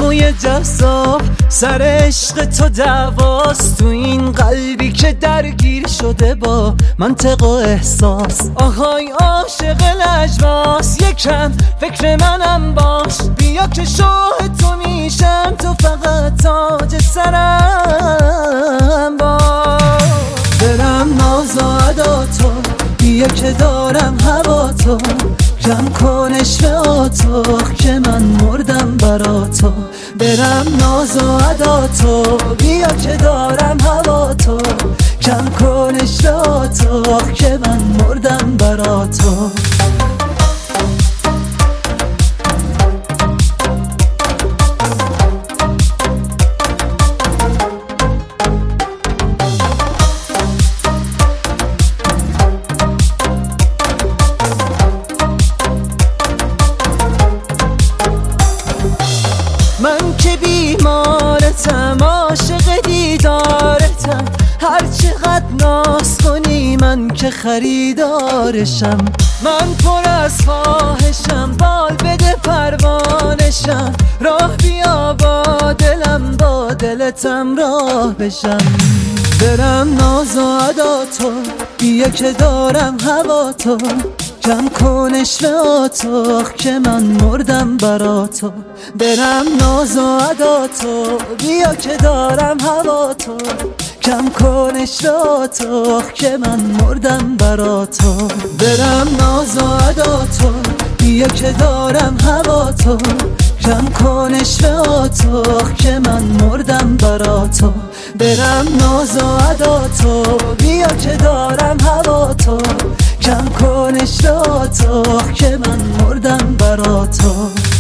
موی جذاب سر عشق تو دعواست، تو این قلبی که درگیر شده با منطق و احساس. آهای عاشق لجباس، یکم فکر منم باش، بیا که شاه تو میشم، تو فقط تاج سرم باش. برم ناز و ادا تو، بیا که دارم هوا تو، کم کنش به آتاق که من مردم برا تو. برم ناز و ادا تو، بیا که دارم هوا تو، کم کنش به آتاق که من مردم برا تو. من که بیمارتم، عاشق دیدارتم، هر چقدر ناز کنی من که خریدارشم. من پر از خواهشم، بال بده پروانشم، راه بیا با دلم، با دلتم راه بشم. برم ناز و ادا تو، بیا که دارم هوا تو، کم کنش به آتاق که من مردم برا تو. برم ناز و ادا تو، بیا که دارم هوا تو، کم کنش به آتاق که من مردم برا تو. برم ناز و ادا تو، بیا که دارم هوا تو، کم کنش به آتاق که من مردم برا تو. برم ناز و ادا تو، بیا که دارم هوا تو، کم کنش به آتاق که من مردم برا تو.